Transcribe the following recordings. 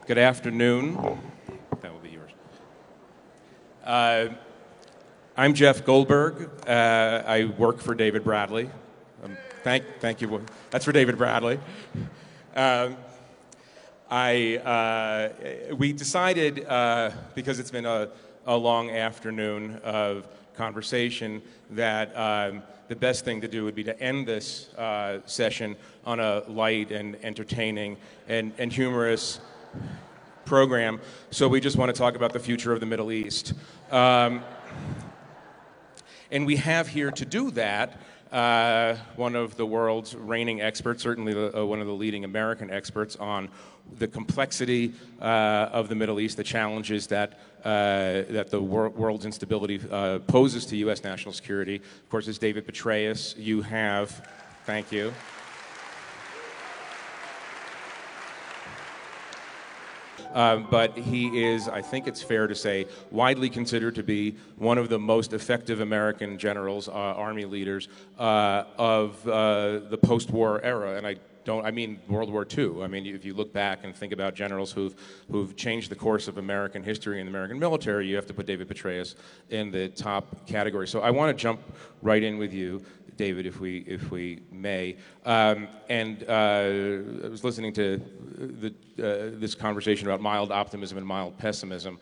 Good afternoon. That will be yours. I'm Jeff Goldberg. I work for David Bradley. Thank you. That's for David Bradley. We decided, because it's been a long afternoon of conversation, that the best thing to do would be to end this session on a light and entertaining and humorous program. So we just want to talk about the future of the Middle East. And we have here to do that one of the world's reigning experts, certainly one of the leading American experts on the complexity of the Middle East, the challenges that the world's instability poses to U.S. national security. Of course, it's David Petraeus. Thank you. But he is, I think it's fair to say, widely considered to be one of the most effective American generals, army leaders of the post-war era. And I mean World War II. I mean, if you look back and think about generals who've changed the course of American history and the American military, you have to put David Petraeus in the top category. So I want to jump right in with you, David, if we may. I was listening to this conversation about mild optimism and mild pessimism.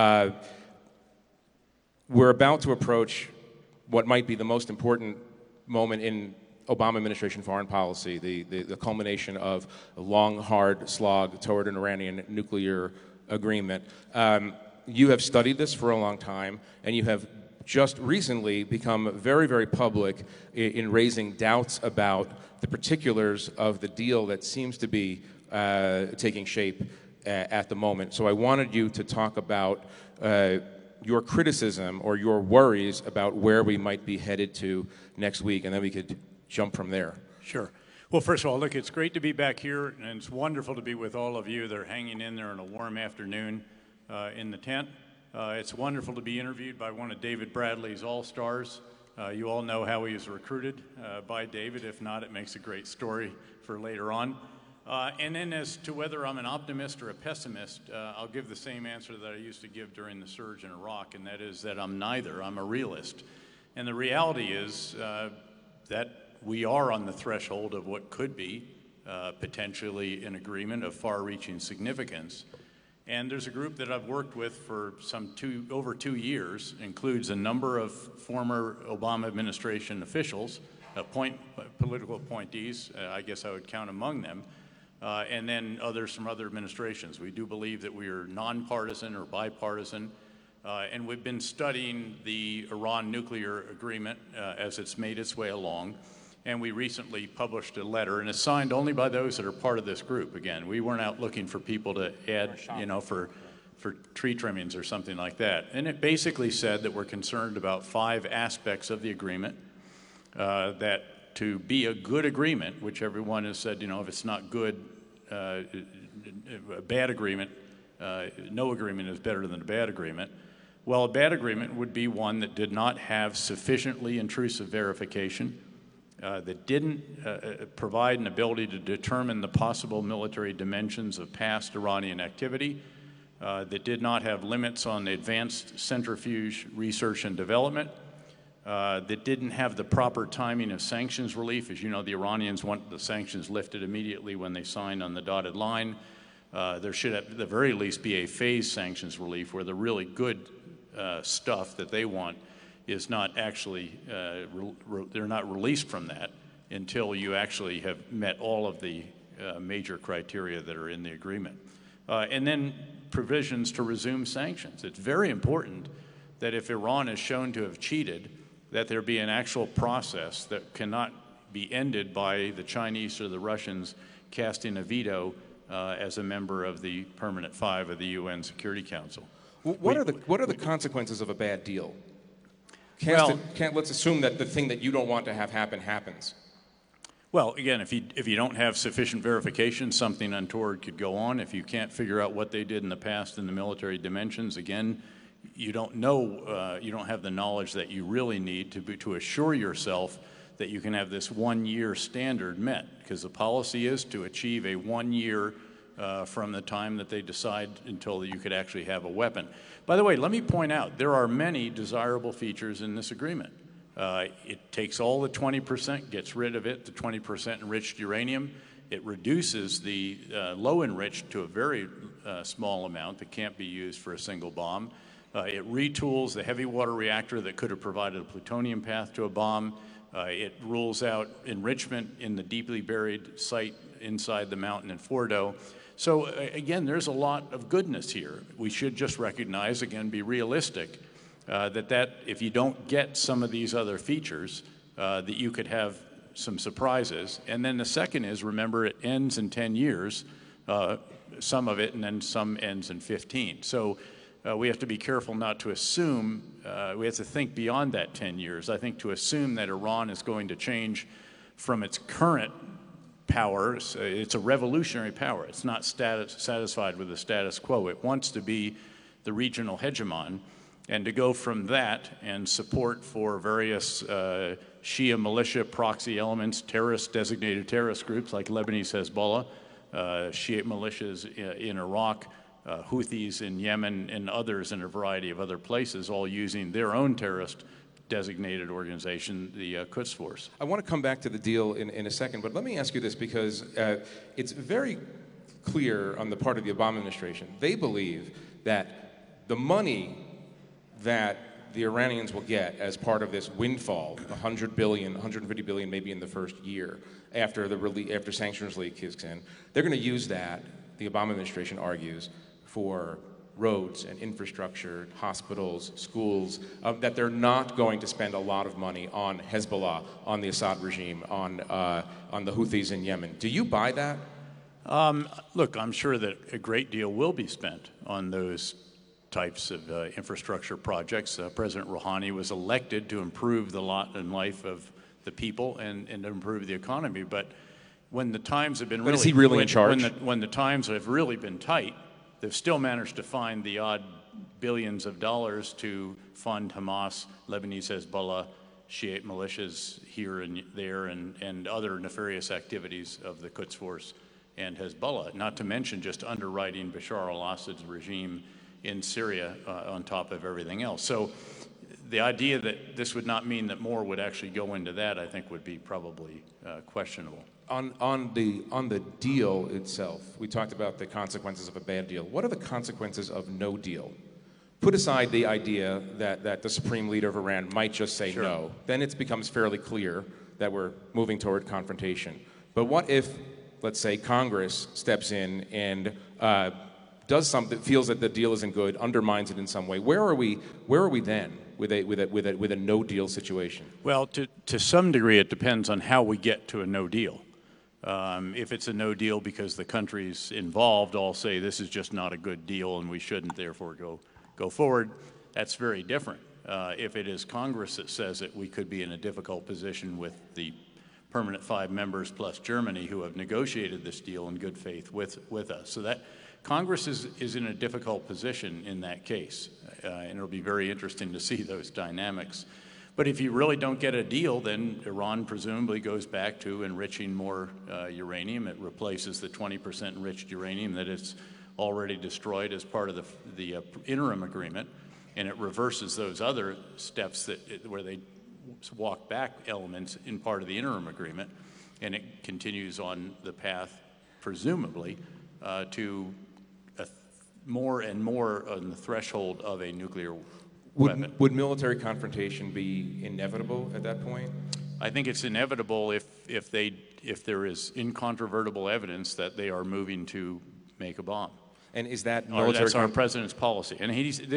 We're about to approach what might be the most important moment in Obama administration foreign policy, the culmination of a long, hard slog toward an Iranian nuclear agreement. You have studied this for a long time, and you have just recently become very, very public in raising doubts about the particulars of the deal that seems to be taking shape at the moment. So I wanted you to talk about your criticism or your worries about where we might be headed to next week, and then we could jump from there. Sure. Well, first of all, look, it's great to be back here, and it's wonderful to be with all of you that are hanging in there on a warm afternoon in the tent. It's wonderful to be interviewed by one of David Bradley's all-stars. You all know how he was recruited by David. If not, it makes a great story for later on. And then as to whether I'm an optimist or a pessimist, I'll give the same answer that I used to give during the surge in Iraq, and that is that I'm neither. I'm a realist. And the reality is that we are on the threshold of what could be potentially an agreement of far-reaching significance. And there's a group that I've worked with for over 2 years, includes a number of former Obama administration officials, political appointees, I guess I would count among them, and then others from other administrations. We do believe that we are nonpartisan or bipartisan, and we've been studying the Iran nuclear agreement as it's made its way along. And we recently published a letter, and it's signed only by those that are part of this group. Again, we weren't out looking for people to add, for tree trimmings or something like that. And it basically said that we're concerned about 5 aspects of the agreement, that to be a good agreement, which everyone has said, if it's not good, a bad agreement, no agreement is better than a bad agreement. Well, a bad agreement would be one that did not have sufficiently intrusive verification, that didn't provide an ability to determine the possible military dimensions of past Iranian activity, that did not have limits on advanced centrifuge research and development, that didn't have the proper timing of sanctions relief. As you know, the Iranians want the sanctions lifted immediately when they sign on the dotted line. There should at the very least be a phased sanctions relief where the really good stuff that they want is not actually, they're not released from that until you actually have met all of the major criteria that are in the agreement. And then provisions to resume sanctions. It's very important that if Iran is shown to have cheated, that there be an actual process that cannot be ended by the Chinese or the Russians casting a veto as a member of the Permanent Five of the UN Security Council. What are the consequences of a bad deal? Let's assume that the thing that you don't want to have happen happens. Well, again, if you don't have sufficient verification, something untoward could go on. If you can't figure out what they did in the past in the military dimensions, again, you don't know, you don't have the knowledge that you really need to assure yourself that you can have this 1 year standard met, because the policy is to achieve a 1 year from the time that they decide until you could actually have a weapon. By the way, let me point out, there are many desirable features in this agreement. It takes all the 20%, gets rid of it, the 20% enriched uranium. It reduces the low enriched to a very small amount that can't be used for a single bomb. It retools the heavy water reactor that could have provided a plutonium path to a bomb. It rules out enrichment in the deeply buried site inside the mountain in Fordo. So again, there's a lot of goodness here. We should just recognize, again, be realistic, that if you don't get some of these other features, that you could have some surprises. And then the second is, remember, it ends in 10 years, some of it, and then some ends in 15. So we have to be careful not to assume, we have to think beyond that 10 years. I think to assume that Iran is going to change from its current power, it's a revolutionary power. It's not satisfied with the status quo. It wants to be the regional hegemon, and to go from that and support for various Shia militia proxy elements, designated terrorist groups like Lebanese Hezbollah, Shiite militias in Iraq, Houthis in Yemen, and others in a variety of other places, all using their own terrorist designated organization, the Quds Force. I want to come back to the deal in a second, but let me ask you this, because it's very clear on the part of the Obama administration. They believe that the money that the Iranians will get as part of this windfall, 100 billion, 150 billion maybe in the first year after sanctions relief kicks in, they're going to use that, the Obama administration argues, for roads and infrastructure, hospitals, schools, that they're not going to spend a lot of money on Hezbollah, on the Assad regime, on the Houthis in Yemen. Do you buy that? Look, I'm sure that a great deal will be spent on those types of infrastructure projects. President Rouhani was elected to improve the lot and life of the people and to improve the economy. But when the times have been But is he really in charge? When the times have really been tight, they've still managed to find the odd billions of dollars to fund Hamas, Lebanese Hezbollah, Shiite militias here and there, and other nefarious activities of the Quds Force and Hezbollah, not to mention just underwriting Bashar al-Assad's regime in Syria on top of everything else. So the idea that this would not mean that more would actually go into that, I think, would be probably questionable. On the deal itself, we talked about the consequences of a bad deal. What are the consequences of no deal? Put aside the idea that the supreme leader of Iran might just say Sure. no. Then it becomes fairly clear that we're moving toward confrontation. But what if, let's say, Congress steps in and does something, feels that the deal isn't good, undermines it in some way? Where are we then with a no deal situation? Well, to some degree, it depends on how we get to a no deal. If it's a no deal because the countries involved all say this is just not a good deal and we shouldn't therefore go forward, that's very different. If it is Congress that says it, we could be in a difficult position with the permanent 5 members plus Germany who have negotiated this deal in good faith with us. So that Congress is in a difficult position in that case, and it'll be very interesting to see those dynamics. But if you really don't get a deal, then Iran presumably goes back to enriching more uranium. It replaces the 20% enriched uranium that it's already destroyed as part of the interim agreement, and it reverses those other steps where they walk back elements in part of the interim agreement, and it continues on the path, presumably, to more and more on the threshold of a nuclear weapon. Would military confrontation be inevitable at that point? I think it's inevitable if there is incontrovertible evidence that they are moving to make a bomb. And is that Or military? that's our president's policy. And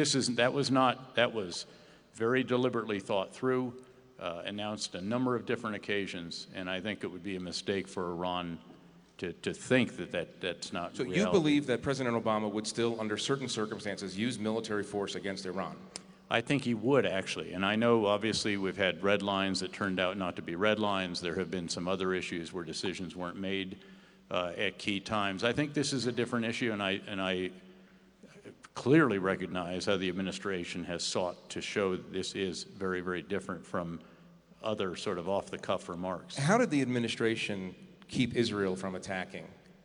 that was very deliberately thought through, announced a number of different occasions, and I think it would be a mistake for Iran to think that's not So reality. you believe that President Obama would still, under certain circumstances, use military force against Iran? I think he would, actually. And I know, obviously, we've had red lines that turned out not to be red lines. There have been some other issues where decisions weren't made at key times. I think this is a different issue, and I clearly recognize how the administration has sought to show this is very, very different from other sort of off-the-cuff remarks. How did the administration keep Israel from attacking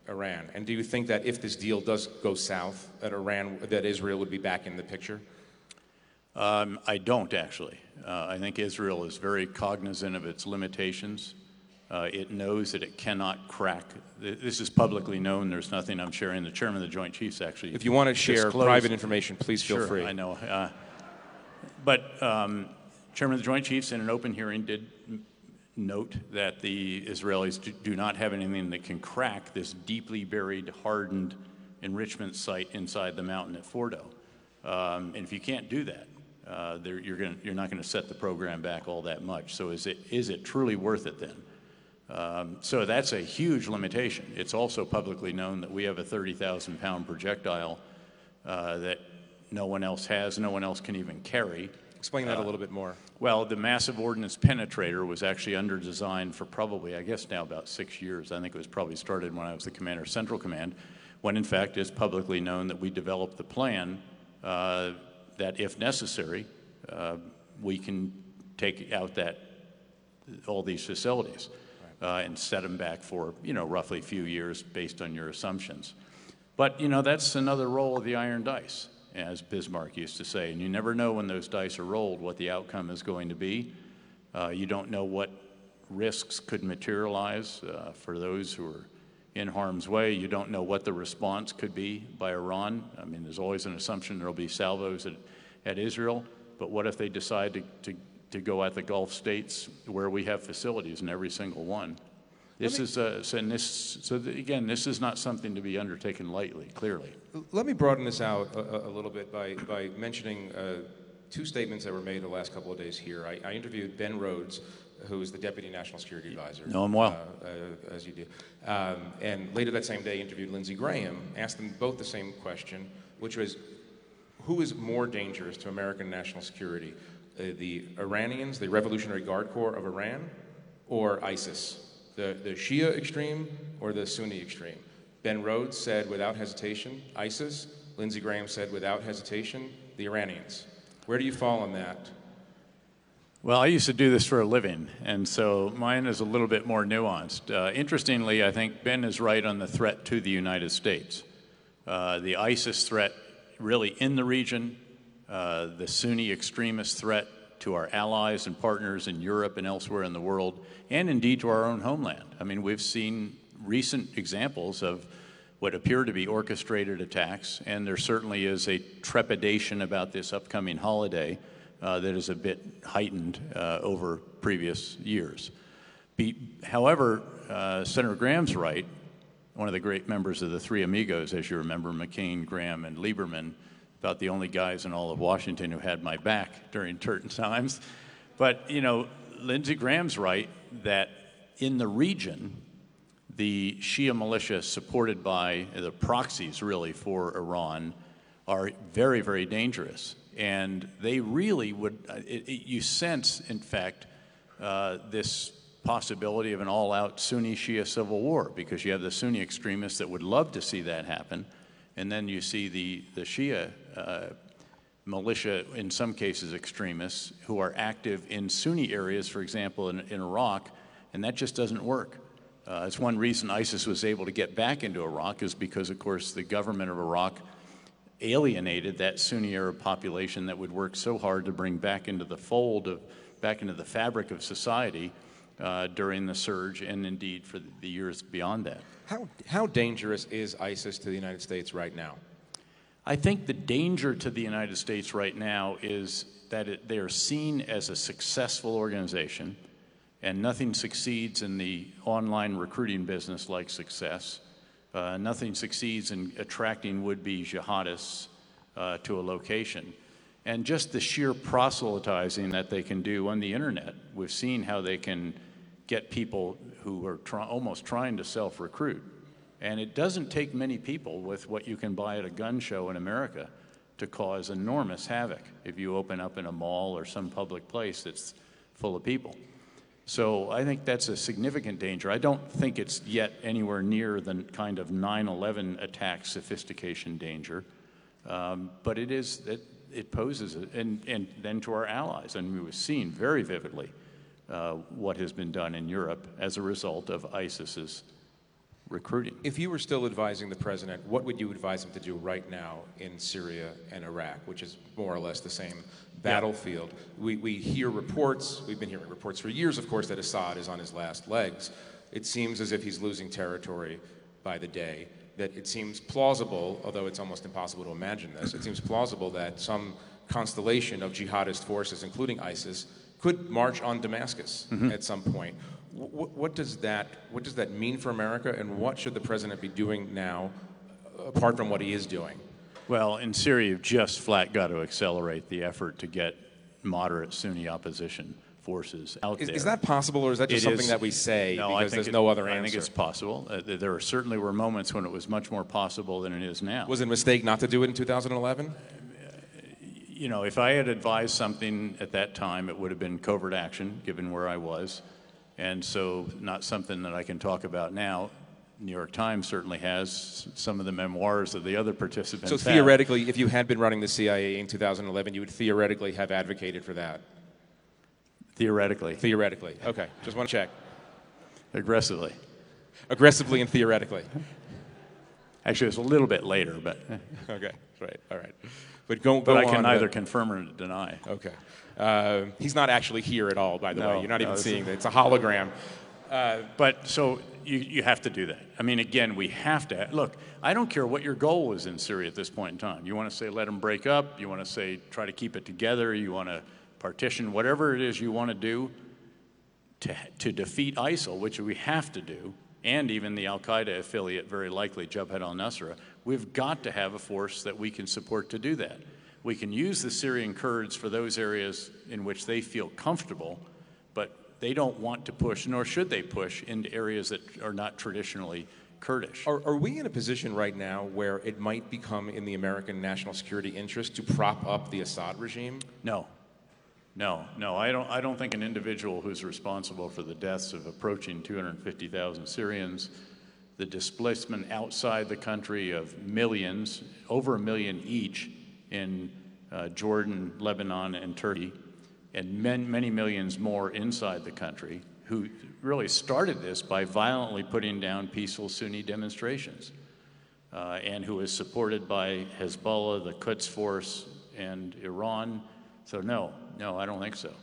Iran? And do you think that if this deal does go south, that Israel would be back in the picture? I don't actually. I think Israel is very cognizant of its limitations. It knows that it cannot crack. This is publicly known. There's nothing I'm sharing. The chairman of the Joint Chiefs actually. If you want to share disclosed, private information, please feel sure, free. I know. But chairman of the Joint Chiefs in an open hearing did note that the Israelis do not have anything that can crack this deeply buried, hardened enrichment site inside the mountain at Fordo. And if you can't do that, you're not going to set the program back all that much. So is it truly worth it then? So that's a huge limitation. It's also publicly known that we have a 30,000-pound projectile that no one else has, no one else can even carry. Explain that a little bit more. Well, the massive ordnance penetrator was actually under design for probably, I guess now about 6 years. I think it was probably started when I was the commander of Central Command, when in fact it's publicly known that we developed the plan that if necessary, we can take out all these facilities and set them back for, roughly a few years based on your assumptions. But, that's another roll of the iron dice, as Bismarck used to say. And you never know when those dice are rolled what the outcome is going to be. You don't know what risks could materialize for those who are in harm's way. You don't know what the response could be by Iran. I mean, there's always an assumption there'll be salvos at Israel. But what if they decide to go at the Gulf states where we have facilities in every single one? This is not something to be undertaken lightly, clearly. Let me broaden this out a little bit by mentioning two statements that were made the last couple of days here. I interviewed Ben Rhodes, who is the Deputy National Security Advisor. Know him well. As you do. And later that same day interviewed Lindsey Graham, asked them both the same question, which was, who is more dangerous to American national security? The Iranians, the Revolutionary Guard Corps of Iran, or ISIS? The Shia extreme or the Sunni extreme? Ben Rhodes said without hesitation, ISIS. Lindsey Graham said without hesitation, the Iranians. Where do you fall on that? Well, I used to do this for a living, and so mine is a little bit more nuanced. Interestingly, I think Ben is right on the threat to the United States. The ISIS threat really in the region, the Sunni extremist threat to our allies and partners in Europe and elsewhere in the world, and indeed to our own homeland. I mean, we've seen recent examples of what appear to be orchestrated attacks, and there certainly is a trepidation about this upcoming holiday that is a bit heightened over previous years. However, Senator Graham's right. One of the great members of the Three Amigos, as you remember, McCain, Graham, and Lieberman, about the only guys in all of Washington who had my back during certain times. But, Lindsey Graham's right that in the region, the Shia militia supported by the proxies, really, for Iran are very, very dangerous. And they really would, you sense, in fact, this possibility of an all-out Sunni-Shia civil war, because you have the Sunni extremists that would love to see that happen, and then you see the Shia militia, in some cases extremists, who are active in Sunni areas, for example, in Iraq, and that just doesn't work. It's one reason ISIS was able to get back into Iraq is because, of course, the government of Iraq alienated that Sunni Arab population that would work so hard to bring back into the fold, back into the fabric of society during the surge, and indeed for the years beyond that. How dangerous is ISIS to the United States right now? I think the danger to the United States right now is that they are seen as a successful organization, and nothing succeeds in the online recruiting business like success. Nothing succeeds in attracting would-be jihadists to a location. And just the sheer proselytizing that they can do on the internet, we've seen how they can get people who are almost trying to self-recruit. And it doesn't take many people with what you can buy at a gun show in America to cause enormous havoc if you open up in a mall or some public place that's full of people. So I think that's a significant danger. I don't think it's yet anywhere near the kind of 9/11 attack sophistication danger, but it poses, and then to our allies. And we've seen very vividly what has been done in Europe as a result of ISIS's recruiting. If you were still advising the president, what would you advise him to do right now in Syria and Iraq, which is more or less the same battlefield? We hear reports, we've been hearing reports for years, of course, that Assad is on his last legs. It seems as if he's losing territory by the day, that it seems plausible, although it's almost impossible to imagine this, it seems plausible that some constellation of jihadist forces, including ISIS, could march on Damascus at some point. What does that mean for America, and what should the president be doing now, apart from what he is doing? Well, in Syria, you've just flat got to accelerate the effort to get moderate Sunni opposition forces out there. Is that possible, or is that just something that we say because there's no other answer? I think it's possible. There certainly were moments when it was much more possible than it is now. Was it a mistake not to do it in 2011? You know, if I had advised something at that time, it would have been covert action, given where I was. And so not something that I can talk about now. New York Times certainly has some of the memoirs of the other participants. So theoretically, if you had been running the CIA in 2011, you would theoretically have advocated for that? Theoretically. Theoretically. Okay. Just want to check. Aggressively. Aggressively and theoretically. Actually, it was a little bit later, but... Okay. Right. All right. But I can neither confirm or deny. Okay. He's not actually here at all, by the way. You're not even seeing that. It's a hologram. But so you have to do that. I mean, again, we have to. Look, I don't care what your goal is in Syria at this point in time. You want to say let them break up. You want to say try to keep it together. You want to partition, whatever it is you want to do to defeat ISIL, which we have to do, and even the al-Qaeda affiliate, very likely, Jabhat al-Nusra. We've got to have a force that we can support to do that. We can use the Syrian Kurds for those areas in which they feel comfortable, but they don't want to push, nor should they push, into areas that are not traditionally Kurdish. Are we in a position right now where it might become in the American national security interest to prop up the Assad regime? No. I don't think an individual who's responsible for the deaths of approaching 250,000 Syrians, the displacement outside the country of millions, over 1 million each in Jordan, Lebanon, and Turkey, and many millions more inside the country, who really started this by violently putting down peaceful Sunni demonstrations, and who is supported by Hezbollah, the Quds Force, and Iran. So no, I don't think so.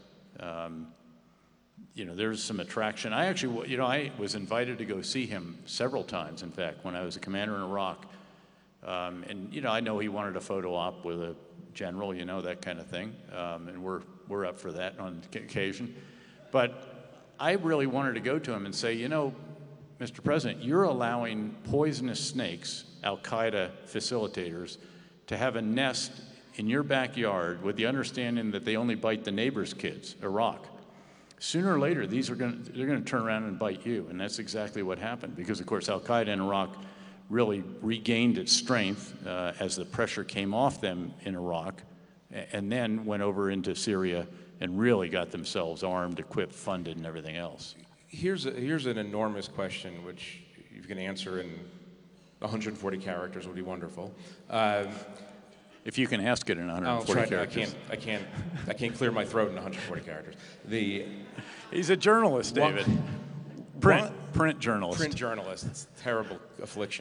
There's some attraction. I was invited to go see him several times, in fact, when I was a commander in Iraq. I know he wanted a photo op with a general, that kind of thing. And we're up for that on occasion. But I really wanted to go to him and say, Mr. President, you're allowing poisonous snakes, al-Qaeda facilitators, to have a nest in your backyard with the understanding that they only bite the neighbor's kids, Iraq. Sooner or later, they're going to turn around and bite you, and that's exactly what happened. Because, of course, al-Qaeda in Iraq really regained its strength as the pressure came off them in Iraq, and then went over into Syria and really got themselves armed, equipped, funded, and everything else. Here's an enormous question, which you can answer in 140 characters would be wonderful. If you can ask it in 140 characters. I can't clear my throat in 140 characters. He's a journalist, David. Print journalist. Print journalist. It's a terrible affliction.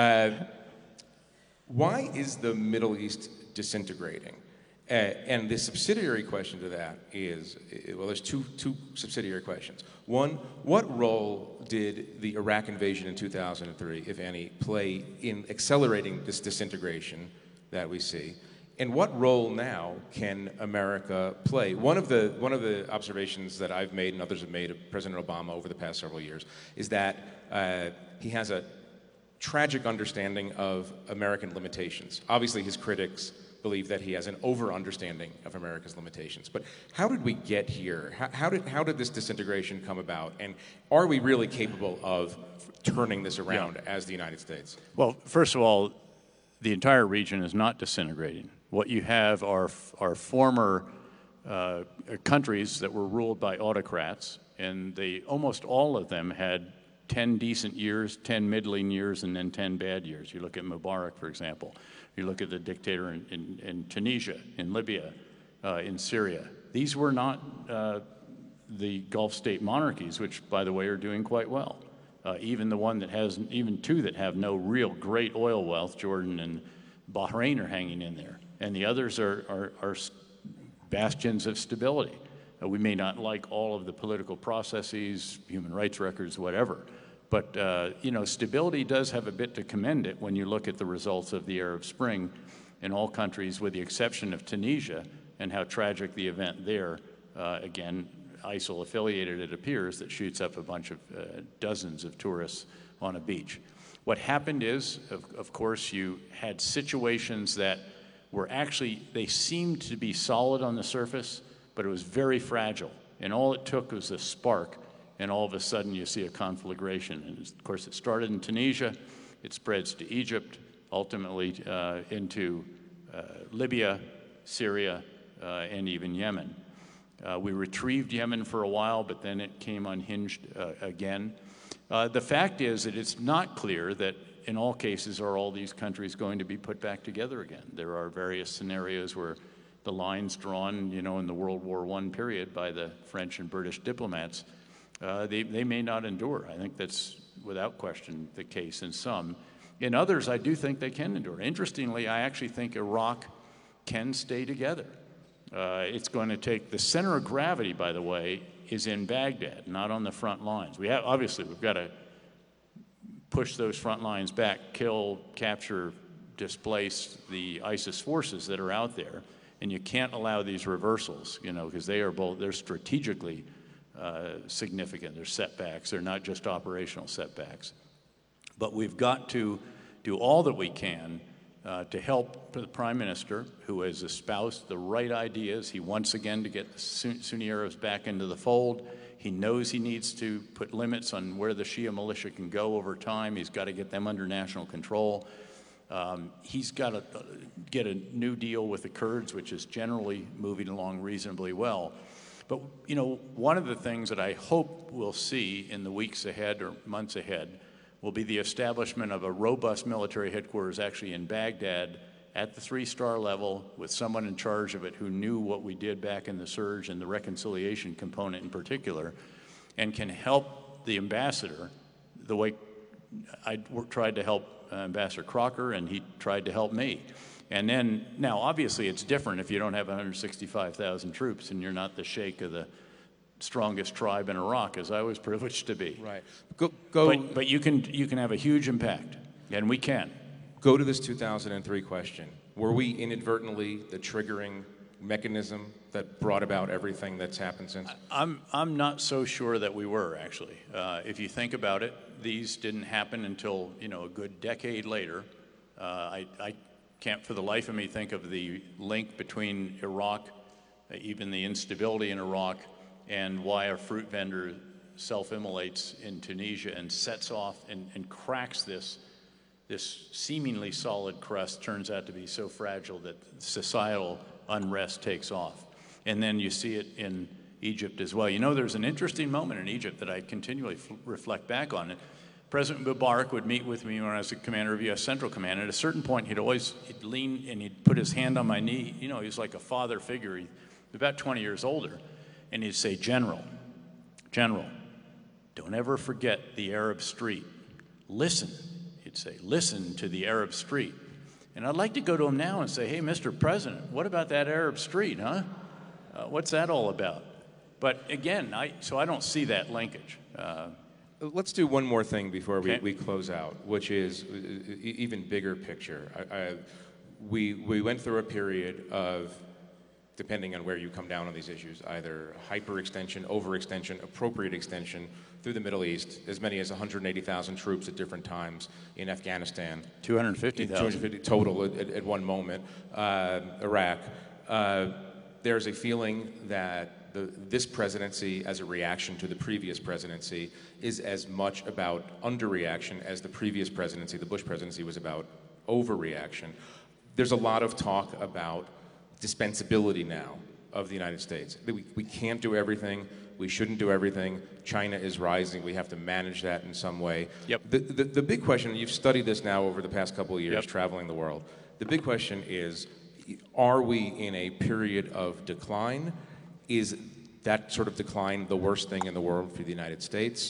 Why is the Middle East disintegrating? And the subsidiary question to that is, there's two subsidiary questions. One, what role did the Iraq invasion in 2003, if any, play in accelerating this disintegration that we see? And what role now can America play? One of the observations that I've made and others have made of President Obama over the past several years is that he has a tragic understanding of American limitations. Obviously, his critics believe that he has an over-understanding of America's limitations. But how did we get here? How did this disintegration come about? And are we really capable of turning this around as the United States? Well, first of all, the entire region is not disintegrating. What you have are former countries that were ruled by autocrats, and almost all of them had 10 decent years, 10 middling years, and then 10 bad years. You look at Mubarak, for example. You look at the dictator in Tunisia, in Libya, in Syria. These were not the Gulf state monarchies, which, by the way, are doing quite well. even the one that has, even two that have no real great oil wealth, Jordan and Bahrain, are hanging in there. And the others are bastions of stability. We may not like all of the political processes, human rights records, whatever. But, stability does have a bit to commend it when you look at the results of the Arab Spring in all countries, with the exception of Tunisia, and how tragic the event there, again, ISIL affiliated, it appears, that shoots up a bunch of dozens of tourists on a beach. What happened is, of course, you had situations that were actually, they seemed to be solid on the surface, but it was very fragile. And all it took was a spark, and all of a sudden you see a conflagration. And of course, it started in Tunisia, it spreads to Egypt, ultimately into Libya, Syria, and even Yemen. We retrieved Yemen for a while, but then it came unhinged again. The fact is that it's not clear that in all cases are all these countries going to be put back together again. There are various scenarios where the lines drawn, in the World War I period by the French and British diplomats, they may not endure. I think that's without question the case in some. In others, I do think they can endure. Interestingly, I actually think Iraq can stay together. It's going to take, the center of gravity, by the way, is in Baghdad, not on the front lines. We've got to push those front lines back, kill, capture, displace the ISIS forces that are out there. And you can't allow these reversals, because they're strategically significant. They're setbacks. They're not just operational setbacks. But we've got to do all that we can to help the Prime Minister, who has espoused the right ideas. He wants again to get the Sunni Arabs back into the fold. He knows he needs to put limits on where the Shia militia can go over time. He's got to get them under national control. He's got to get a new deal with the Kurds, which is generally moving along reasonably well. But, one of the things that I hope we'll see in the weeks ahead or months ahead will be the establishment of a robust military headquarters actually in Baghdad at the 3-star level, with someone in charge of it who knew what we did back in the surge and the reconciliation component in particular, and can help the ambassador the way I tried to help Ambassador Crocker, and he tried to help me. And then, now obviously it's different if you don't have 165,000 troops and you're not the sheikh of the strongest tribe in Iraq, as I was privileged to be. Right. But you can have a huge impact, and we can. Go to this 2003 question. Were we inadvertently the triggering mechanism that brought about everything that's happened since? I'm not so sure that we were, actually. If you think about it, these didn't happen until a good decade later. I can't for the life of me think of the link between Iraq, even the instability in Iraq, and why a fruit vendor self-immolates in Tunisia and sets off and cracks this seemingly solid crust, turns out to be so fragile that societal unrest takes off. And then you see it in Egypt as well. there's an interesting moment in Egypt that I continually reflect back on. President Mubarak would meet with me when I was the commander of U.S. Central Command. At a certain point, he'd lean and he'd put his hand on my knee. He was like a father figure. He's about 20 years older. And he'd say, General, don't ever forget the Arab street. Listen, he'd say, listen to the Arab street. And I'd like to go to him now and say, hey, Mr. President, what about that Arab street, huh? What's that all about? But again, I don't see that linkage. Let's do one more thing before Okay. we close out, which is even bigger picture. We went through a period of, depending on where you come down on these issues, either hyperextension, overextension, appropriate extension through the Middle East, as many as 180,000 troops at different times in Afghanistan. 250,000. 250 total at one moment. Iraq. There's a feeling that this presidency, as a reaction to the previous presidency, is as much about underreaction as the previous presidency, the Bush presidency, was about overreaction. There's a lot of talk about dispensability now of the United States. We can't do everything. We shouldn't do everything. China is rising. We have to manage that in some way. Yep. The big question, you've studied this now over the past couple of years, Yep. traveling the world. The big question is, are we in a period of decline? Is that sort of decline the worst thing in the world for the United States?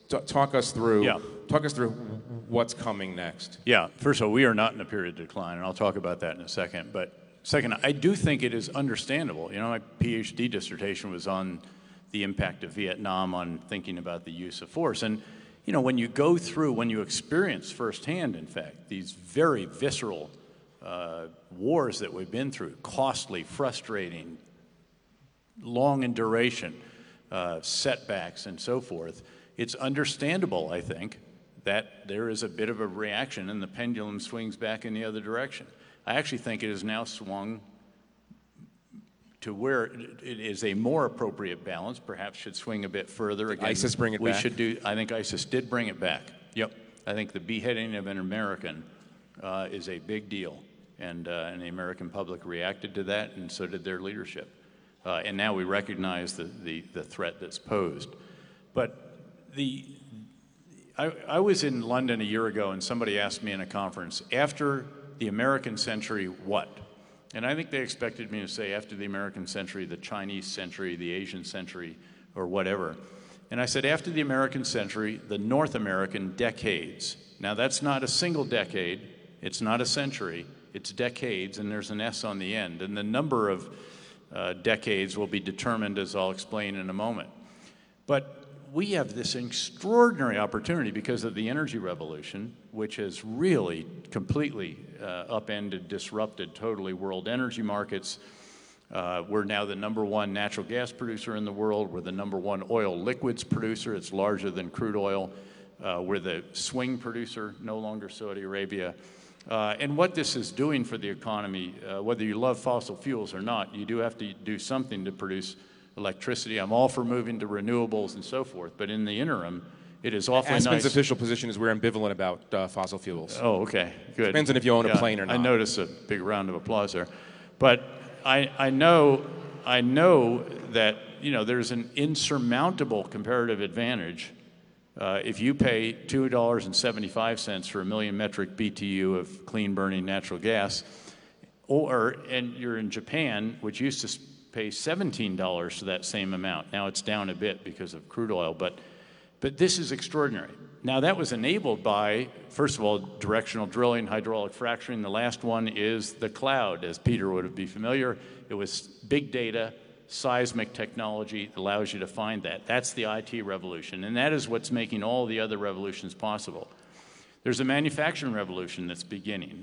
Talk us through. Yeah. Talk us through what's coming next. Yeah, first of all, we are not in a period of decline, and I'll talk about that in a second. But second, I do think it is understandable. You know, my PhD dissertation was on the impact of Vietnam on thinking about the use of force. And, you know, when you experience firsthand, in fact, these very visceral wars that we've been through, costly, frustrating, long in duration, setbacks and so forth, it's understandable, I think, that there is a bit of a reaction and the pendulum swings back in the other direction. I actually think it has now swung to where it is a more appropriate balance, perhaps should swing a bit further. Again, ISIS bring it back? I think ISIS did bring it back. Yep. I think the beheading of an American is a big deal. And the American public reacted to that, and so did their leadership. And now we recognize the threat that's posed. But I was in London a year ago, and somebody asked me in a conference, after the American century, what? And I think they expected me to say, after the American century, the Chinese century, the Asian century, or whatever. And I said, after the American century, the North American decades. Now, that's not a single decade. It's not a century. It's decades, and there's an S on the end. And the number of decades will be determined, as I'll explain in a moment. But we have this extraordinary opportunity because of the energy revolution, which has really completely upended, disrupted totally world energy markets. We're now the #1 natural gas producer in the world. We're the #1 oil liquids producer. It's larger than crude oil. We're the swing producer, no longer Saudi Arabia. And what this is doing for the economy, whether you love fossil fuels or not, you do have to do something to produce electricity. I'm all for moving to renewables and so forth, but in the interim, it is awfully Aspen's nice. official position is we're ambivalent about fossil fuels. Oh, okay, good. Depends on if you own a plane or not. I noticed a big round of applause there. But I know that, you know, there's an insurmountable comparative advantage if you pay $2.75 for a million metric BTU of clean burning natural gas, and you're in Japan, which used to pay $17 for that same amount. Now it's down a bit because of crude oil, but this is extraordinary. Now that was enabled by, first of all, directional drilling, hydraulic fracturing. The last one is the cloud, as Peter would be familiar. It was big data, seismic technology that allows you to find that. That's the IT revolution, and that is what's making all the other revolutions possible. There's a manufacturing revolution that's beginning.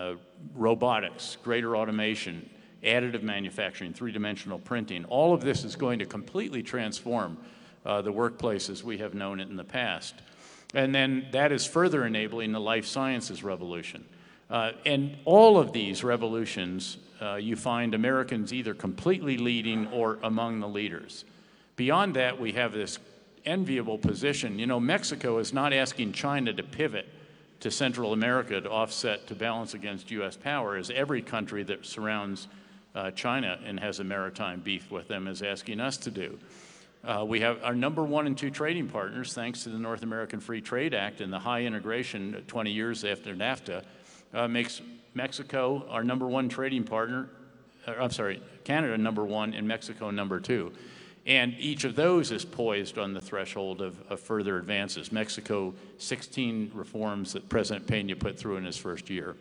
Robotics, greater automation, additive manufacturing, three-dimensional printing. All of this is going to completely transform the workplace as we have known it in the past. And then that is further enabling the life sciences revolution. And all of these revolutions, you find Americans either completely leading or among the leaders. Beyond that, we have this enviable position. You know, Mexico is not asking China to pivot to Central America to balance against U.S. power, as every country that surrounds China and has a maritime beef with them is asking us to do. We have our #1 and 2 trading partners, thanks to the North American Free Trade Act and the high integration 20 years after NAFTA, makes Mexico our #1 trading partner, Canada #1 and Mexico #2. And each of those is poised on the threshold of further advances. Mexico, 16 reforms that President Peña put through in his first year.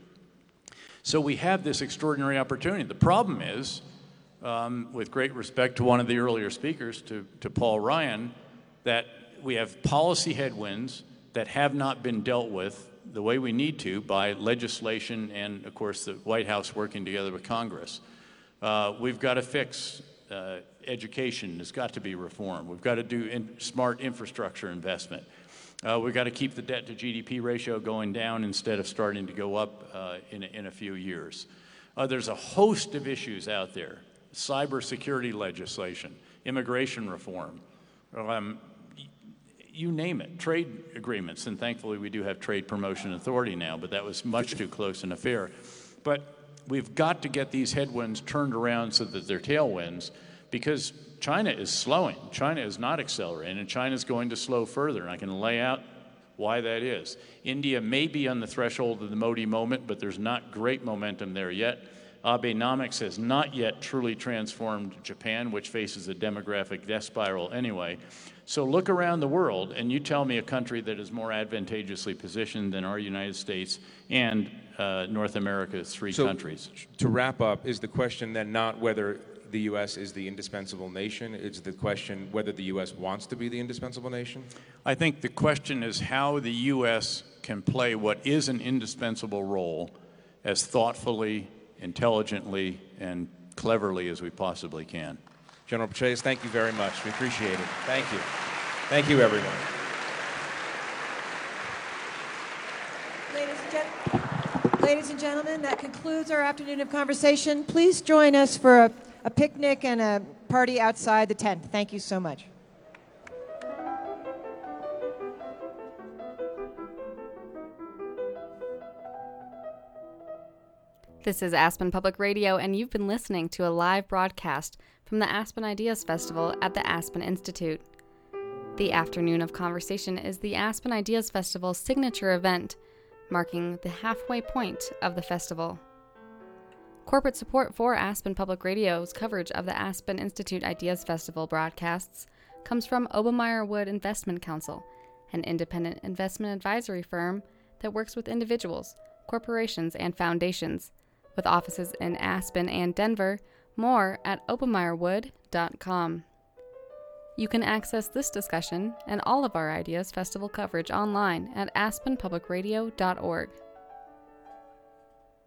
So we have this extraordinary opportunity. The problem is, with great respect to one of the earlier speakers, to Paul Ryan, that we have policy headwinds that have not been dealt with the way we need to by legislation and, of course, the White House working together with Congress. We've got to fix education. Has got to be reformed. We've got to do smart infrastructure investment. We've got to keep the debt to GDP ratio going down instead of starting to go up in a few years. There's a host of issues out there. Cybersecurity legislation, immigration reform, you name it, trade agreements, and thankfully we do have Trade Promotion Authority now, but that was much too close an affair. But we've got to get these headwinds turned around so that they're tailwinds, because China is slowing. China is not accelerating, and China is going to slow further, and I can lay out why that is. India may be on the threshold of the Modi moment, but there's not great momentum there yet. Abenomics has not yet truly transformed Japan, which faces a demographic death spiral anyway. So look around the world, and you tell me a country that is more advantageously positioned than our United States and North America's three countries. To wrap up, is the question then not whether the U.S. is the indispensable nation? It's the question whether the U.S. wants to be the indispensable nation? I think the question is how the U.S. can play what is an indispensable role as thoughtfully, intelligently, and cleverly as we possibly can. General Petraeus, thank you very much. We appreciate it. Thank you. Thank you, everyone. Ladies and gentlemen, that concludes our afternoon of conversation. Please join us for a picnic and a party outside the tent. Thank you so much. This is Aspen Public Radio, and you've been listening to a live broadcast from the Aspen Ideas Festival at the Aspen Institute. The Afternoon of Conversation is the Aspen Ideas Festival's signature event, marking the halfway point of the festival. Corporate support for Aspen Public Radio's coverage of the Aspen Institute Ideas Festival broadcasts comes from Obermeyer Wood Investment Counsel, an independent investment advisory firm that works with individuals, corporations, and foundations, with offices in Aspen and Denver. More at obermeyerwood.com. You can access this discussion and all of our Ideas Festival coverage online at aspenpublicradio.org.